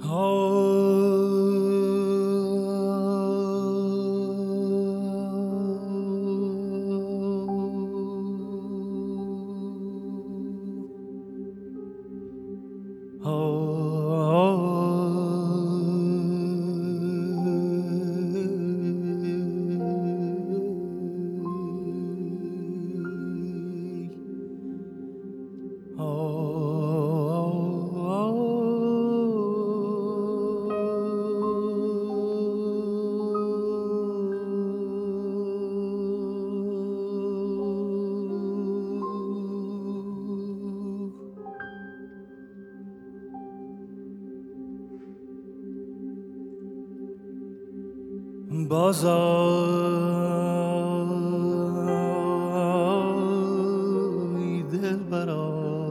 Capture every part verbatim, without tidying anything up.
بازای دلبرا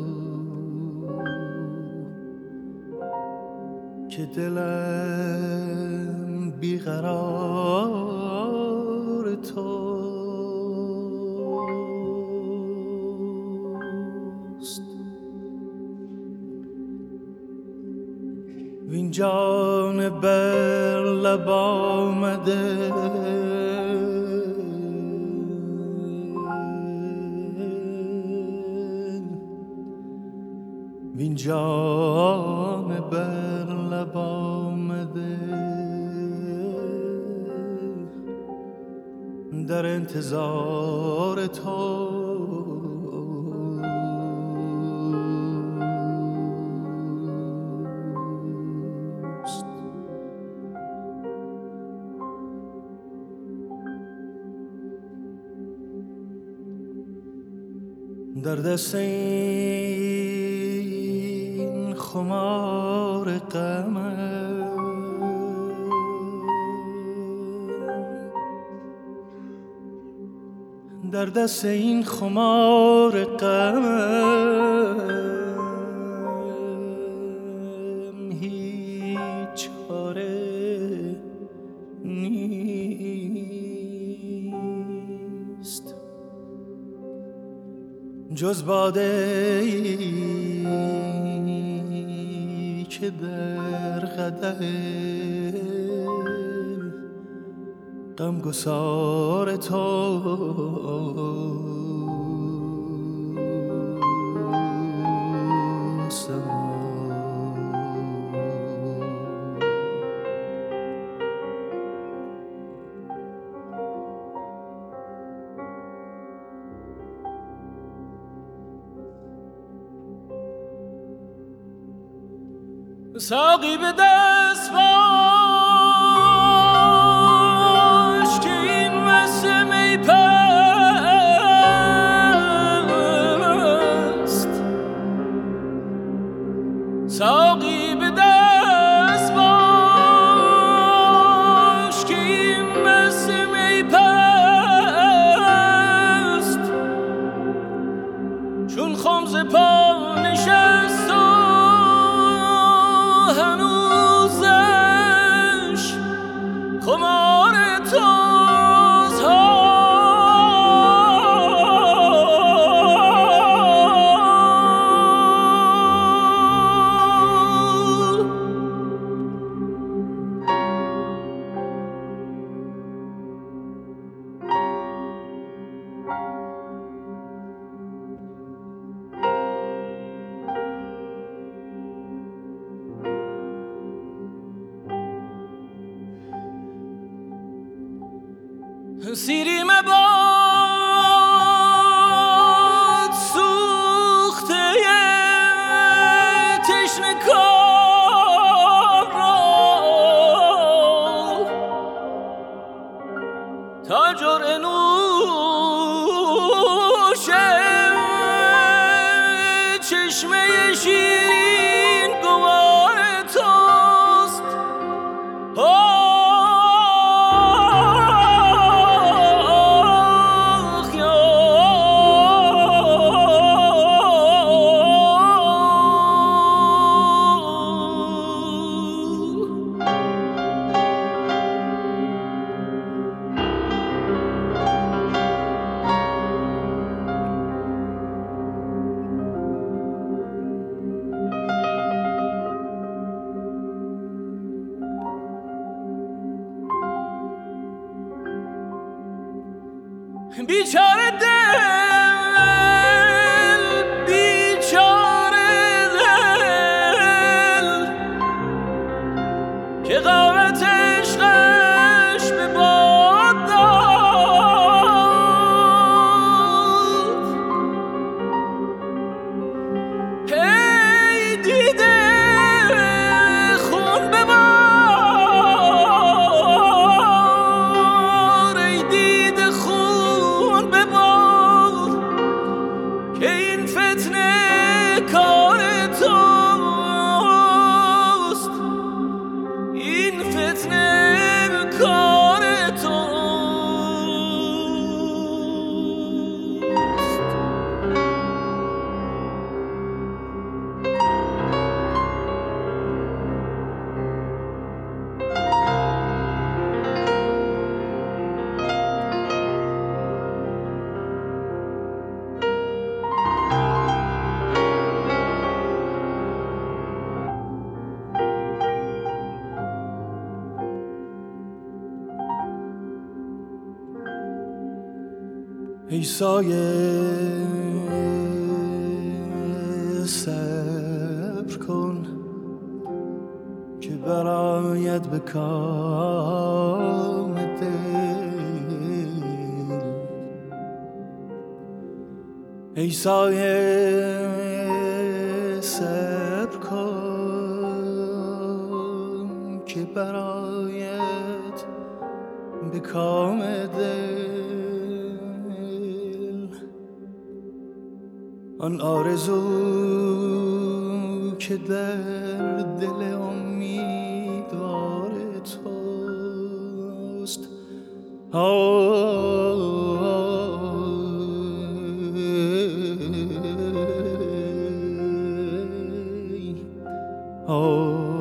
که دلم بیقرار توست وین جان بر لب آمده وین جان بر لب آمده در انتظار تو در دست این خمار غمم در دست این خمار غمم هیچ چاره نیست جز باده ای که در قدح غمگسار توست ساقی به دست باش که این وسم می پست ساقی به دست باش که این وسم می پست چون خمز پا نشست هنوزش خمار توست سیری مباد سوخته تشنه کار را تا جرعه نوش چشمه شیرین گوار توست بیچاره دل بیچاره دل که قامت عشقش به باد داد هی دیده خون ببار ای دیده خون ببار که این فتنه کار توست این فتنه کار توست ای سایه صبر کن که برآید به کام دل ای سایه صبر کن که برآید به کام دل آن آرزو که در دل امیدوار توست آی آی